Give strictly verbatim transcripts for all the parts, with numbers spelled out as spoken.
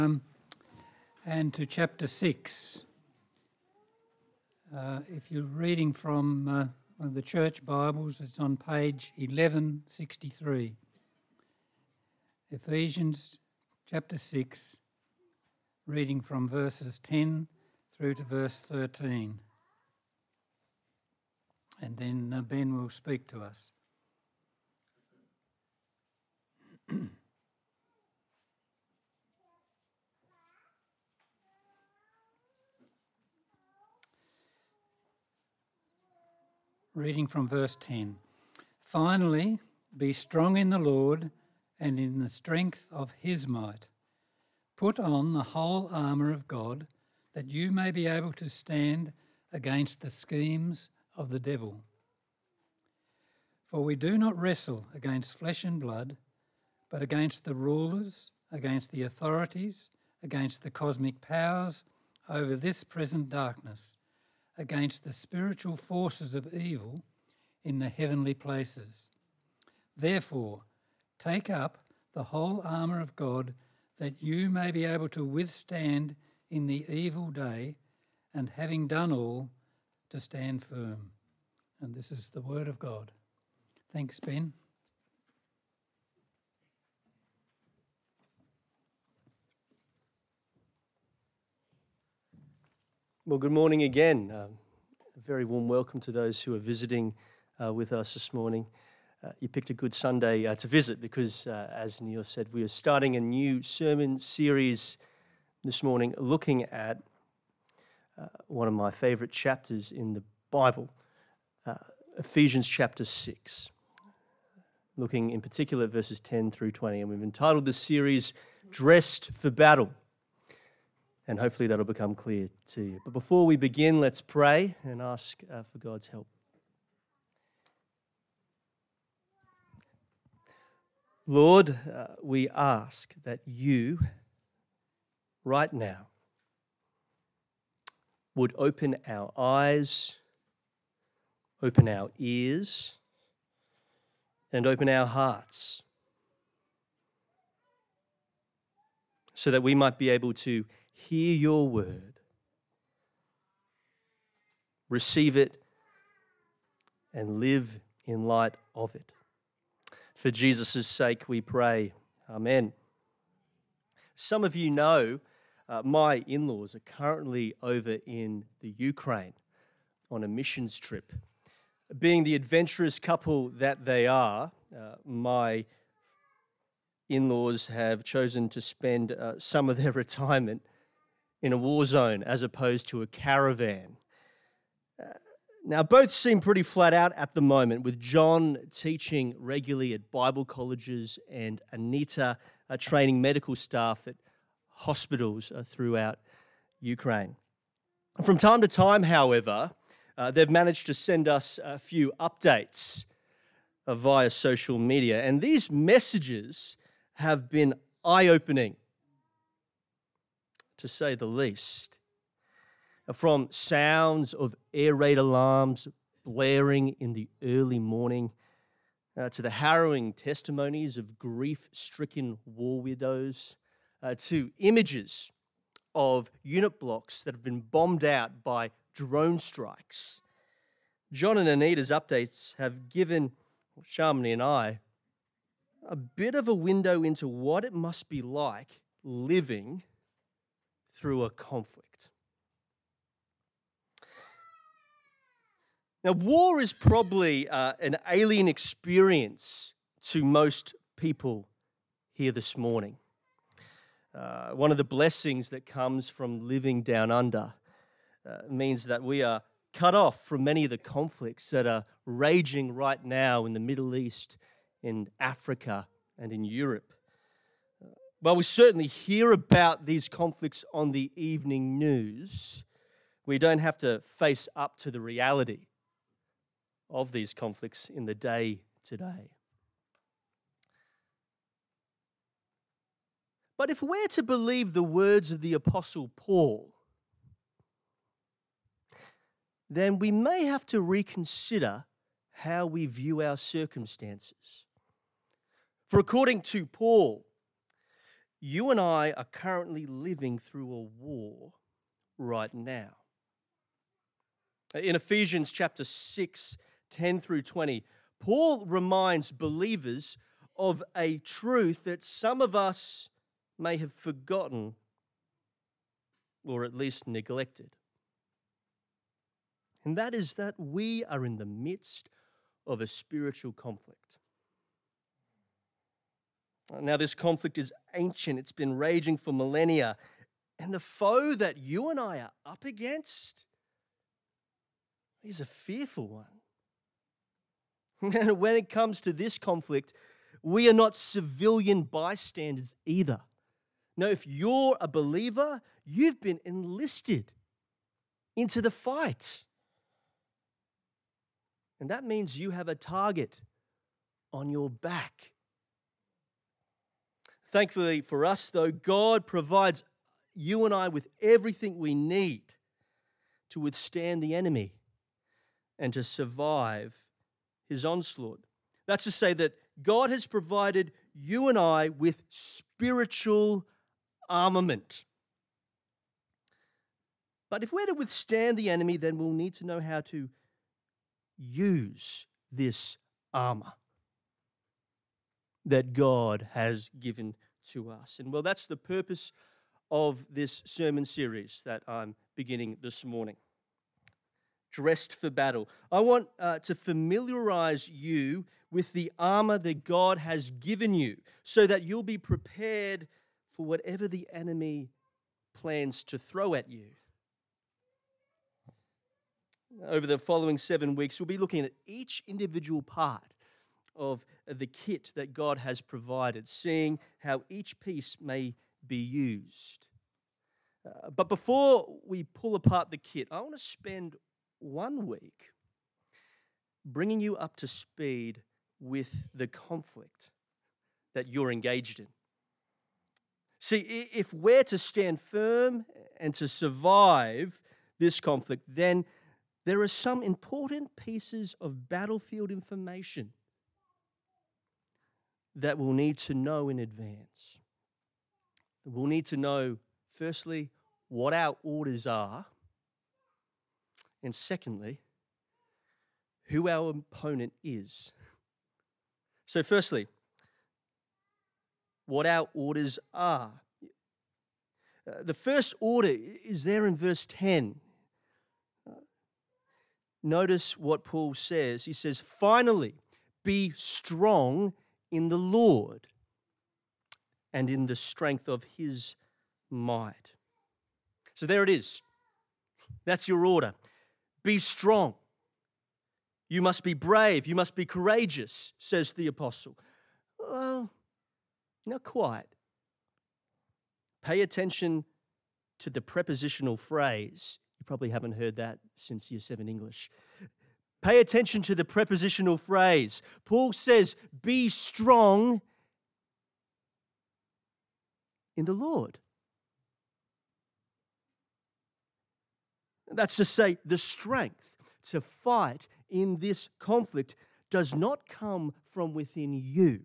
Um, and to chapter six. Uh, if you're reading from uh, one of the church Bibles, it's on page eleven sixty-three. Ephesians chapter six, reading from verses ten through to verse thirteen. And then uh, Ben will speak to us. Reading from verse ten. Finally, be strong in the Lord and in the strength of his might. Put on the whole armour of God, that you may be able to stand against the schemes of the devil. For we do not wrestle against flesh and blood, but against the rulers, against the authorities, against the cosmic powers over this present darkness, against the spiritual forces of evil in the heavenly places. Therefore, take up the whole armour of God, that you may be able to withstand in the evil day, and having done all, to stand firm. And this is the word of God. Thanks, Ben. Well, good morning again. Um, a very warm welcome to those who are visiting uh, with us this morning. Uh, you picked a good Sunday uh, to visit because, uh, as Neil said, we are starting a new sermon series this morning looking at uh, one of my favourite chapters in the Bible, uh, Ephesians chapter six, looking in particular at verses ten through twenty. And we've entitled this series, Dressed for Battle. And hopefully that'll become clear to you. But before we begin, let's pray and ask uh, for God's help. Lord, uh, we ask that you, right now, would open our eyes, open our ears, and open our hearts, so that we might be able to hear your word, receive it, and live in light of it. For Jesus' sake we pray. Amen. Some of you know uh, my in-laws are currently over in the Ukraine on a missions trip. Being the adventurous couple that they are, uh, my in-laws have chosen to spend uh, some of their retirement in a war zone as opposed to a caravan. Uh, now, both seem pretty flat out at the moment, with John teaching regularly at Bible colleges and Anita uh, training medical staff at hospitals uh, throughout Ukraine. From time to time, however, uh, they've managed to send us a few updates uh, via social media, and these messages have been eye-opening, to say the least. From sounds of air raid alarms blaring in the early morning, uh, to the harrowing testimonies of grief-stricken war widows, uh, to images of unit blocks that have been bombed out by drone strikes. John and Anita's updates have given Shamini and I a bit of a window into what it must be like living through a conflict. Now, war is probably uh, an alien experience to most people here this morning. Uh, one of the blessings that comes from living down under uh, means that we are cut off from many of the conflicts that are raging right now in the Middle East, in Africa, and in Europe. While we certainly hear about these conflicts on the evening news, we don't have to face up to the reality of these conflicts in the day today. But if we're to believe the words of the Apostle Paul, then we may have to reconsider how we view our circumstances. For according to Paul, you and I are currently living through a war right now. In Ephesians chapter six, ten through twenty, Paul reminds believers of a truth that some of us may have forgotten or at least neglected. And that is that we are in the midst of a spiritual conflict. Now, this conflict is ancient. It's been raging for millennia. And the foe that you and I are up against is a fearful one. And when it comes to this conflict, we are not civilian bystanders either. No, if you're a believer, you've been enlisted into the fight. And that means you have a target on your back. Thankfully for us, though, God provides you and I with everything we need to withstand the enemy and to survive his onslaught. That's to say that God has provided you and I with spiritual armament. But if we're to withstand the enemy, then we'll need to know how to use this armor that God has given to us. And well, that's the purpose of this sermon series that I'm beginning this morning. Dressed for battle. I want uh, to familiarize you with the armor that God has given you so that you'll be prepared for whatever the enemy plans to throw at you. Over the following seven weeks, we'll be looking at each individual part of the kit that God has provided, seeing how each piece may be used. Uh, but before we pull apart the kit, I want to spend one week bringing you up to speed with the conflict that you're engaged in. See, if we're to stand firm and to survive this conflict, then there are some important pieces of battlefield information that we'll need to know in advance. We'll need to know, firstly, what our orders are, and secondly, who our opponent is. So firstly, what our orders are. Uh, the first order is there in verse ten. Uh, notice what Paul says. He says, finally, be strong in the Lord and in the strength of his might. So there it is. That's your order. Be strong. You must be brave. You must be courageous, says the apostle. Well, not quite. Pay attention to the prepositional phrase. You probably haven't heard that since year seven English. Pay attention to the prepositional phrase. Paul says, be strong in the Lord. That's to say, the strength to fight in this conflict does not come from within you.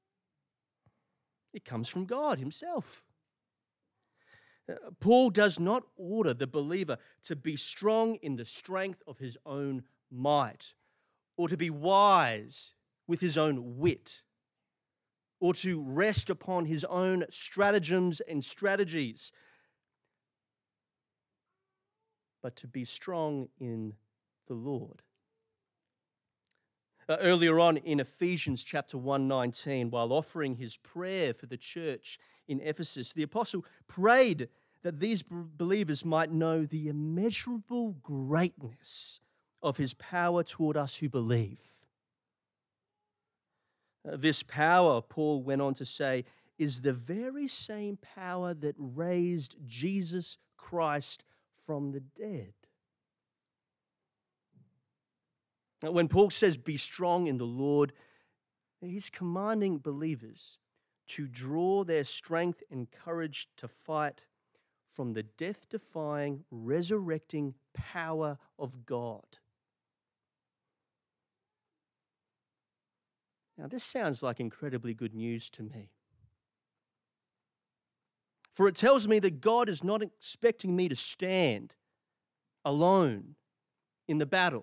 It comes from God himself. Paul does not order the believer to be strong in the strength of his own might, or to be wise with his own wit, or to rest upon his own stratagems and strategies, but to be strong in the Lord. Uh, earlier on in Ephesians chapter one nineteen, while offering his prayer for the church in Ephesus, the apostle prayed that these believers might know the immeasurable greatness of his power toward us who believe. Uh, this power, Paul went on to say, is the very same power that raised Jesus Christ from the dead. Now, when Paul says, be strong in the Lord, he's commanding believers to draw their strength and courage to fight from the death-defying, resurrecting power of God. Now, this sounds like incredibly good news to me. For it tells me that God is not expecting me to stand alone in the battle.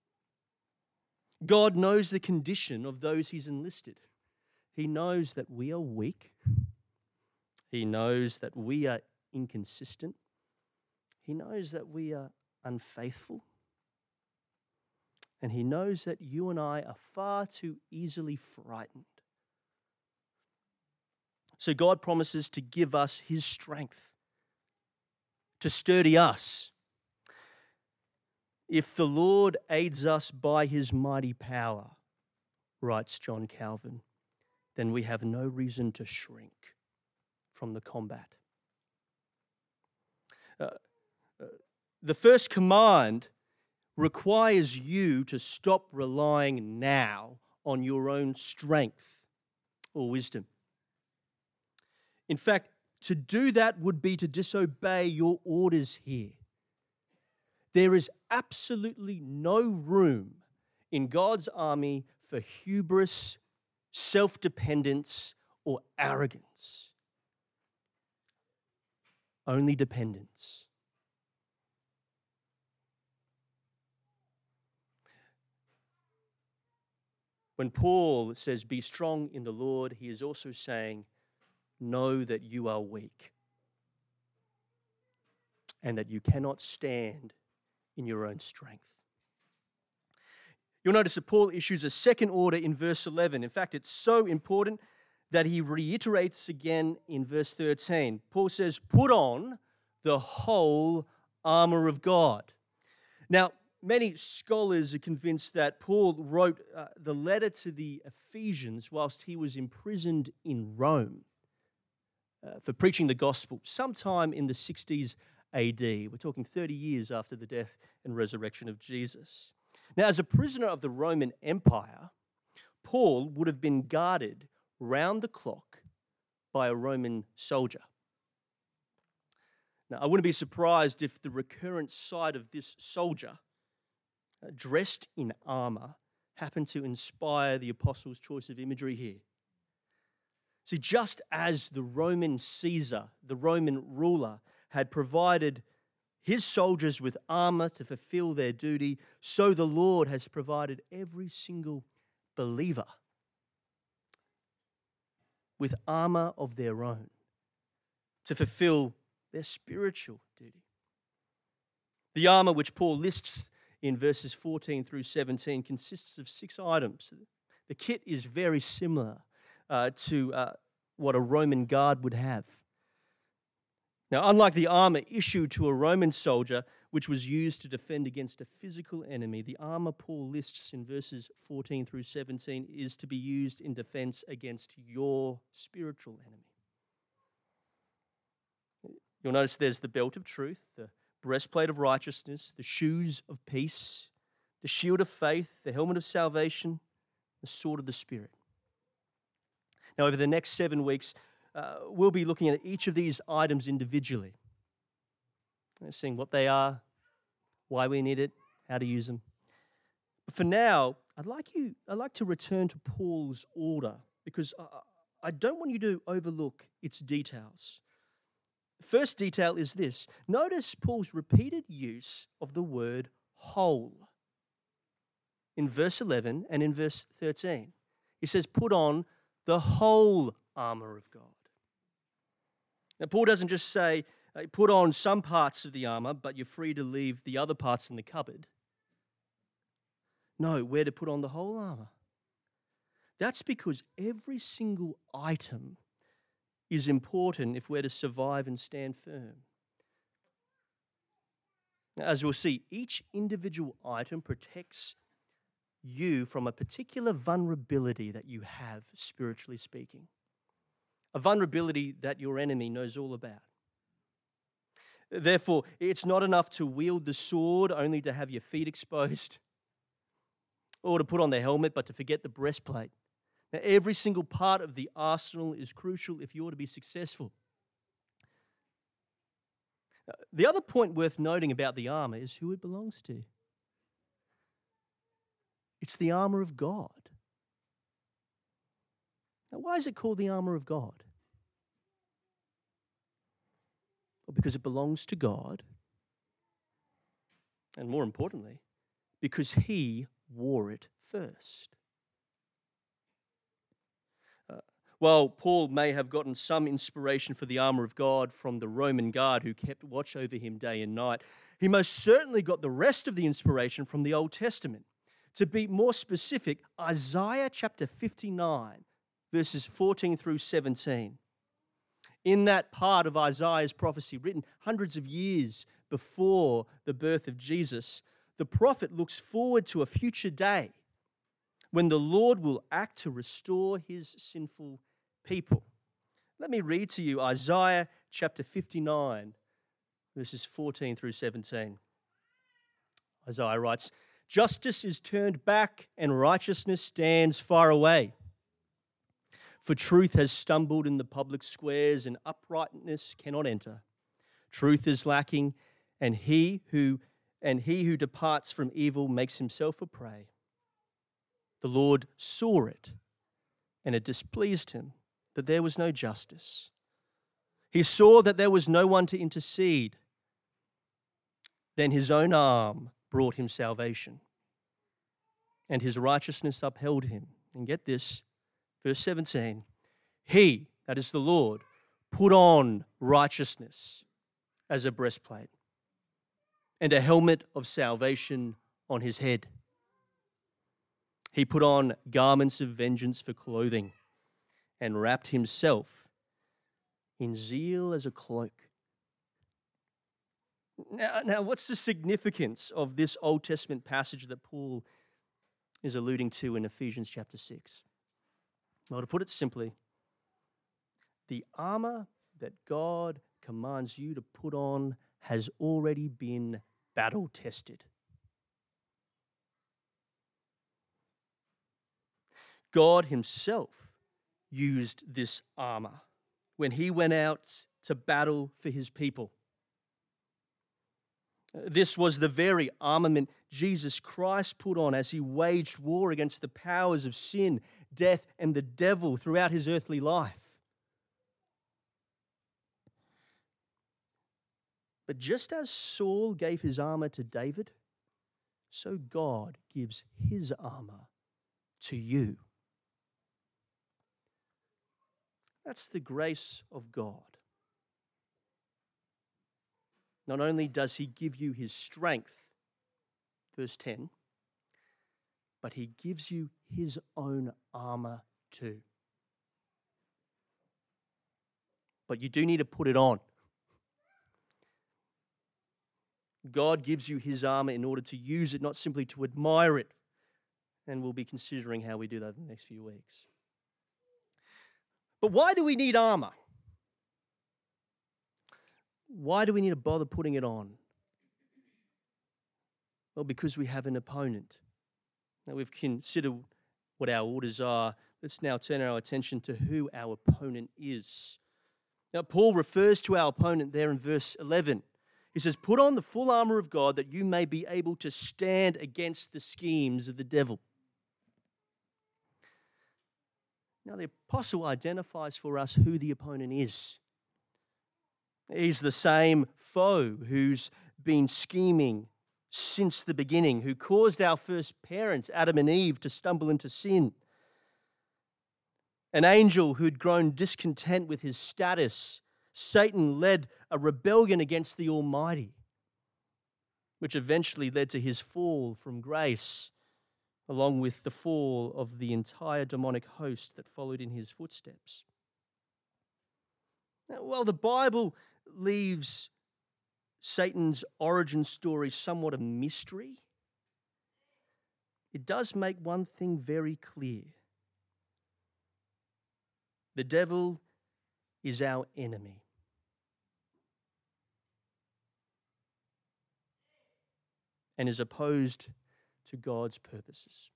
God knows the condition of those he's enlisted. He knows that we are weak. He knows that we are inconsistent. He knows that we are unfaithful. And he knows that you and I are far too easily frightened. So God promises to give us his strength, to sturdy us. If the Lord aids us by his mighty power, writes John Calvin, then we have no reason to shrink from the combat. Uh, uh, the first command requires you to stop relying now on your own strength or wisdom. In fact, to do that would be to disobey your orders here. There is absolutely no room in God's army for hubris, self-dependence, or arrogance. Only dependence. When Paul says, "Be strong in the Lord," he is also saying, know that you are weak and that you cannot stand in your own strength. You'll notice that Paul issues a second order in verse eleven. In fact, it's so important that he reiterates again in verse thirteen. Paul says, put on the whole armor of God. Now, many scholars are convinced that Paul wrote uh, the letter to the Ephesians whilst he was imprisoned in Rome uh, for preaching the gospel sometime in the sixties A D. We're talking thirty years after the death and resurrection of Jesus. Now, as a prisoner of the Roman Empire, Paul would have been guarded round the clock by a Roman soldier. Now, I wouldn't be surprised if the recurrent sight of this soldier, uh, dressed in armor, happened to inspire the apostles' choice of imagery here. See, just as the Roman Caesar, the Roman ruler, had provided his soldiers with armor to fulfill their duty, so the Lord has provided every single believer with armor of their own to fulfill their spiritual duty. The armor which Paul lists in verses fourteen through seventeen consists of six items. The kit is very similar uh, to uh, what a Roman guard would have. Now, unlike the armor issued to a Roman soldier, which was used to defend against a physical enemy, the armor Paul lists in verses fourteen through seventeen is to be used in defense against your spiritual enemy. You'll notice there's the belt of truth, the breastplate of righteousness, the shoes of peace, the shield of faith, the helmet of salvation, the sword of the Spirit. Now, over the next seven weeks, uh, we'll be looking at each of these items individually, seeing what they are, why we need it, how to use them. But for now, I'd like you, I'd like to return to Paul's order because I, I don't want you to overlook its details. The first detail is this. Notice Paul's repeated use of the word whole in verse eleven and in verse thirteen. He says, put on the whole armor of God. Now, Paul doesn't just say, put on some parts of the armor, but you're free to leave the other parts in the cupboard. No, we're to put on the whole armor. That's because every single item is important if we're to survive and stand firm. Now, as we'll see, each individual item protects you from a particular vulnerability that you have, spiritually speaking. A vulnerability that your enemy knows all about. Therefore, it's not enough to wield the sword only to have your feet exposed or to put on the helmet but to forget the breastplate. Now, every single part of the arsenal is crucial if you're to be successful. The other point worth noting about the armor is who it belongs to. It's the armor of God. Now, why is it called the armor of God? Well, because it belongs to God. And more importantly, because he wore it first. Uh, while Paul may have gotten some inspiration for the armor of God from the Roman guard who kept watch over him day and night, he most certainly got the rest of the inspiration from the Old Testament. To be more specific, Isaiah chapter fifty-nine, verses fourteen through seventeen. In that part of Isaiah's prophecy, written hundreds of years before the birth of Jesus, the prophet looks forward to a future day when the Lord will act to restore his sinful people. Let me read to you Isaiah chapter fifty-nine, verses fourteen through seventeen. Isaiah writes, "Justice is turned back and righteousness stands far away. For truth has stumbled in the public squares and uprightness cannot enter. Truth is lacking, and he who and he who departs from evil makes himself a prey. The Lord saw it, and it displeased him that there was no justice. He saw that there was no one to intercede. Then his own arm brought him salvation, and his righteousness upheld him." And get this, verse seventeen, "He," that is the Lord, "put on righteousness as a breastplate, and a helmet of salvation on his head. He put on garments of vengeance for clothing, and wrapped himself in zeal as a cloak." Now, now, what's the significance of this Old Testament passage that Paul is alluding to in Ephesians chapter six? Well, to put it simply, the armor that God commands you to put on has already been battle tested. God himself used this armor when he went out to battle for his people. This was the very armament Jesus Christ put on as he waged war against the powers of sin, death, and the devil throughout his earthly life. But just as Saul gave his armor to David, so God gives his armor to you. That's the grace of God. Not only does he give you his strength, verse ten, but he gives you his own armor too. But you do need to put it on. God gives you his armor in order to use it, not simply to admire it. And we'll be considering how we do that in the next few weeks. But why do we need armor? Why do we need to bother putting it on? Well, because we have an opponent. Now we've considered what our orders are. Let's now turn our attention to who our opponent is. Now, Paul refers to our opponent there in verse eleven. He says, "Put on the full armor of God that you may be able to stand against the schemes of the devil." Now, the apostle identifies for us who the opponent is. He's the same foe who's been scheming since the beginning, who caused our first parents, Adam and Eve, to stumble into sin. An angel who'd grown discontent with his status. Satan led a rebellion against the Almighty, which eventually led to his fall from grace, along with the fall of the entire demonic host that followed in his footsteps. Now, while the Bible leaves Satan's origin story somewhat a mystery, it does make one thing very clear. The devil is our enemy. And is opposed to God's purposes.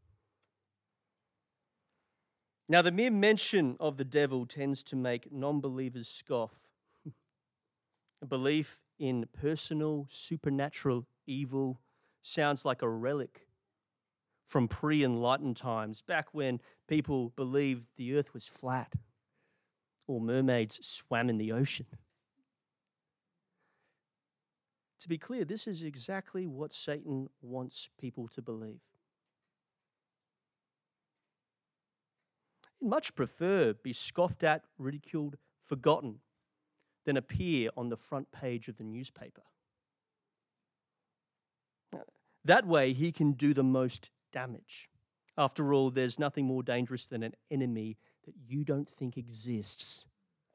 Now, the mere mention of the devil tends to make non-believers scoff. A belief in personal, supernatural evil sounds like a relic from pre-enlightened times, back when people believed the earth was flat or mermaids swam in the ocean. to be clear, this is exactly what Satan wants people to believe. He'd much prefer be scoffed at, ridiculed, forgotten, than appear on the front page of the newspaper. That way, he can do the most damage. After all, there's nothing more dangerous than an enemy that you don't think exists.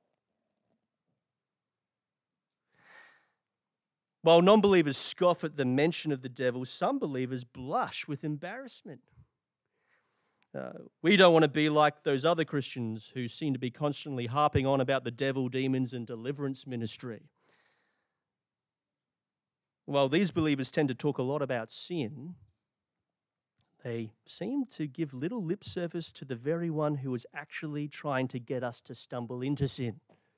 While non-believers scoff at the mention of the devil, some believers blush with embarrassment. Uh, we don't want to be like those other Christians who seem to be constantly harping on about the devil, demons, and deliverance ministry. While these believers tend to talk a lot about sin, they seem to give little lip service to the very one who is actually trying to get us to stumble into sin.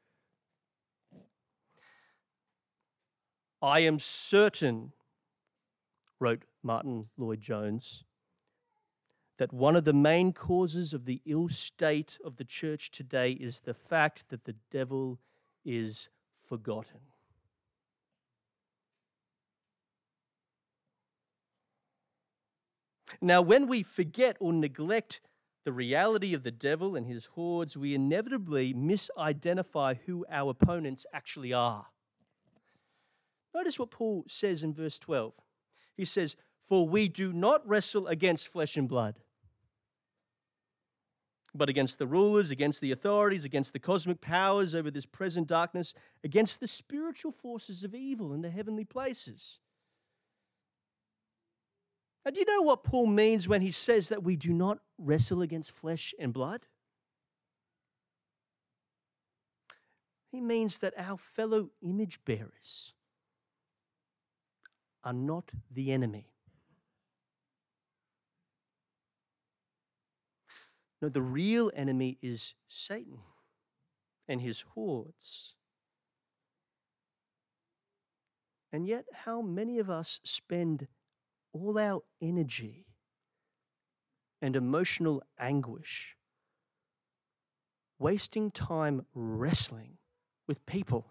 I am certain, wrote Martin Lloyd-Jones, that one of the main causes of the ill state of the church today is the fact that the devil is forgotten. Now, when we forget or neglect the reality of the devil and his hordes, we inevitably misidentify who our opponents actually are. Notice what Paul says in verse twelve. He says, "For we do not wrestle against flesh and blood, but against the rulers, against the authorities, against the cosmic powers over this present darkness, against the spiritual forces of evil in the heavenly places." Now, do you know what Paul means when he says that we do not wrestle against flesh and blood? He means that our fellow image bearers are not the enemy. No, the real enemy is Satan and his hordes. And yet, how many of us spend all our energy and emotional anguish wasting time wrestling with people?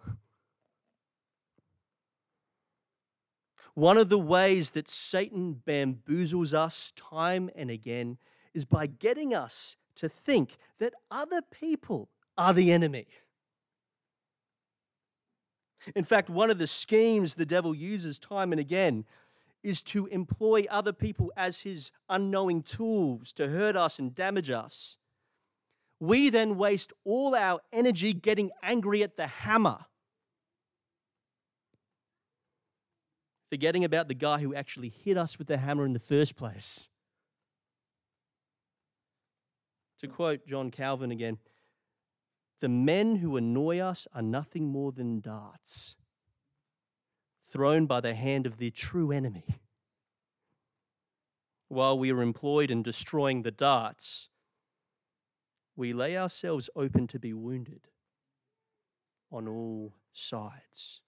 One of the ways that Satan bamboozles us time and again is by getting us to think that other people are the enemy. In fact, one of the schemes the devil uses time and again is to employ other people as his unknowing tools to hurt us and damage us. We then waste all our energy getting angry at the hammer, forgetting about the guy who actually hit us with the hammer in the first place. To quote John Calvin again, "The men who annoy us are nothing more than darts thrown by the hand of the true enemy. While we are employed in destroying the darts, we lay ourselves open to be wounded on all sides."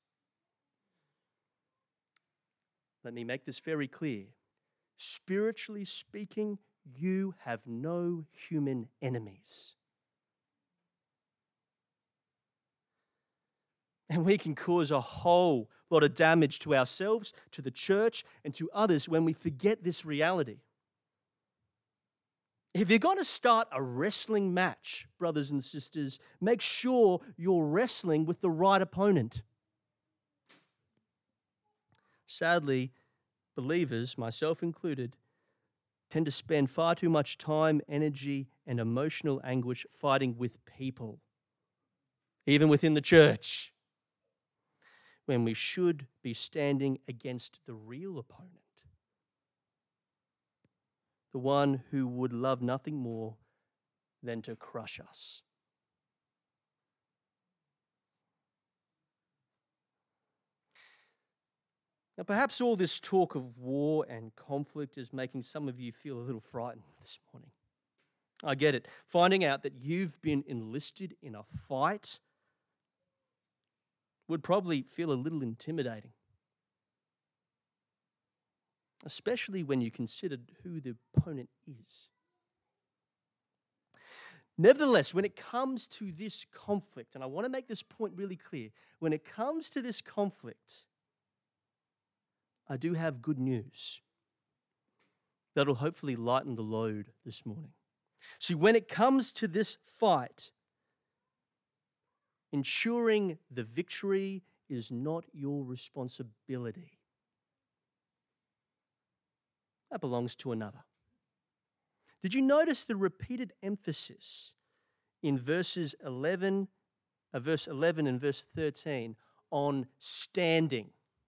Let me make this very clear. Spiritually speaking, you have no human enemies. And we can cause a whole lot of damage to ourselves, to the church, and to others when we forget this reality. If you're going to start a wrestling match, brothers and sisters, make sure you're wrestling with the right opponent. Sadly, believers, myself included, tend to spend far too much time, energy, and emotional anguish fighting with people, even within the church, when we should be standing against the real opponent, the one who would love nothing more than to crush us. Now, perhaps all this talk of war and conflict is making some of you feel a little frightened this morning. I get it. Finding out that you've been enlisted in a fight would probably feel a little intimidating, especially when you considered who the opponent is. Nevertheless, when it comes to this conflict, and I want to make this point really clear, when it comes to this conflict, I do have good news that'll hopefully lighten the load this morning. See, when it comes to this fight, ensuring the victory is not your responsibility. That belongs to another. Did you notice the repeated emphasis in verses eleven, uh, verse eleven and verse thirteen on standing?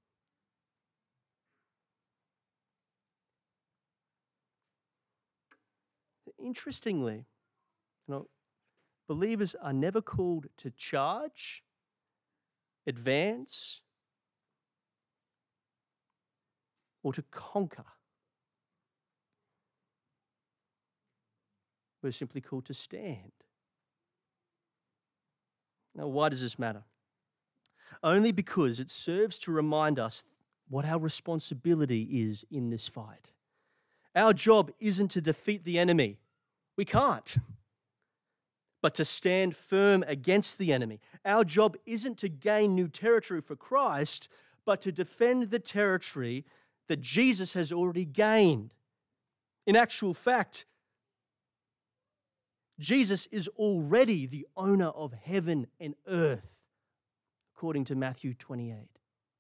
Interestingly, you know, believers are never called to charge, advance, or to conquer. We're simply called to stand. Now, why does this matter? Only because it serves to remind us what our responsibility is in this fight. Our job isn't to defeat the enemy. We can't. But to stand firm against the enemy. Our job isn't to gain new territory for Christ, but to defend the territory that Jesus has already gained. In actual fact, Jesus is already the owner of heaven and earth, according to Matthew twenty-eight.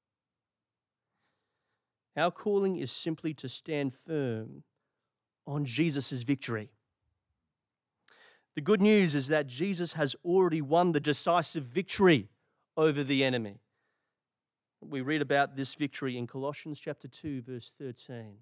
Our calling is simply to stand firm on Jesus' victory. The good news is that Jesus has already won the decisive victory over the enemy. We read about this victory in Colossians chapter two, verse thirteen.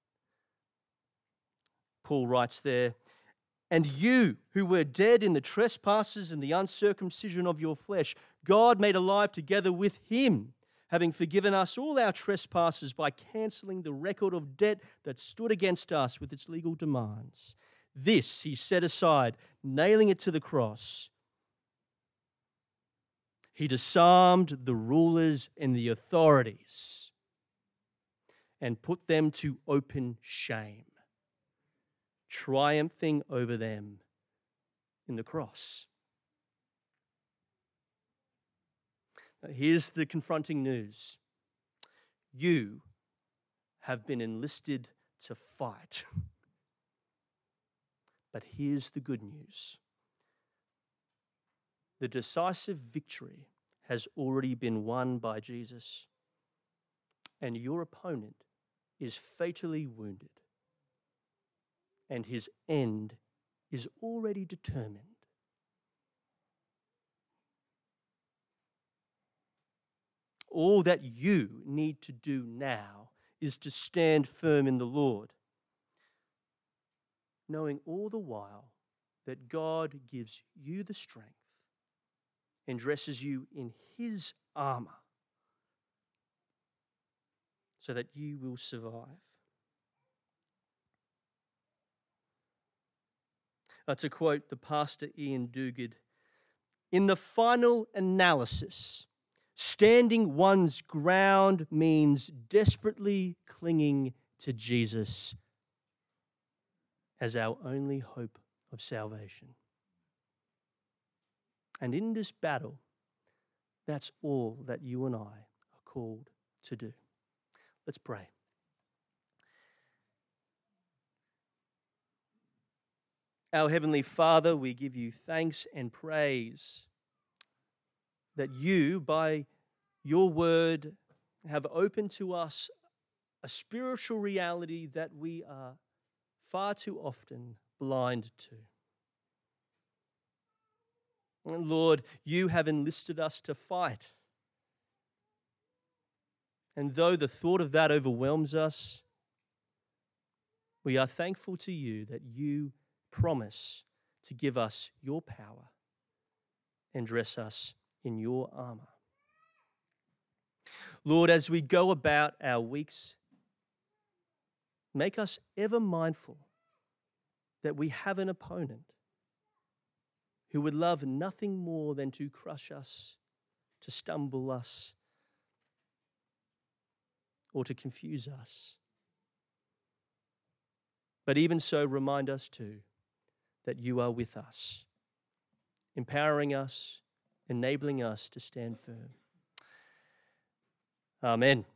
Paul writes there, "And you who were dead in the trespasses and the uncircumcision of your flesh, God made alive together with him, having forgiven us all our trespasses by cancelling the record of debt that stood against us with its legal demands. This he set aside, nailing it to the cross. He disarmed the rulers and the authorities and put them to open shame, triumphing over them in the cross." Now, here's the confronting news. You have been enlisted to fight. But here's the good news. The decisive victory has already been won by Jesus, and your opponent is fatally wounded, and his end is already determined. All that you need to do now is to stand firm in the Lord, knowing all the while that God gives you the strength and dresses you in his armor so that you will survive. Uh, to quote the pastor Ian Duguid, "In the final analysis, standing one's ground means desperately clinging to Jesus as our only hope of salvation. And in this battle, that's all that you and I are called to do." Let's pray. Our Heavenly Father, we give you thanks and praise that you, by your word, have opened to us a spiritual reality that we are far too often blind to. And Lord, you have enlisted us to fight. And though the thought of that overwhelms us, we are thankful to you that you promise to give us your power and dress us in your armor. Lord, as we go about our weeks, make us ever mindful that we have an opponent who would love nothing more than to crush us, to stumble us, or to confuse us. But even so, remind us too that you are with us, empowering us, enabling us to stand firm. Amen.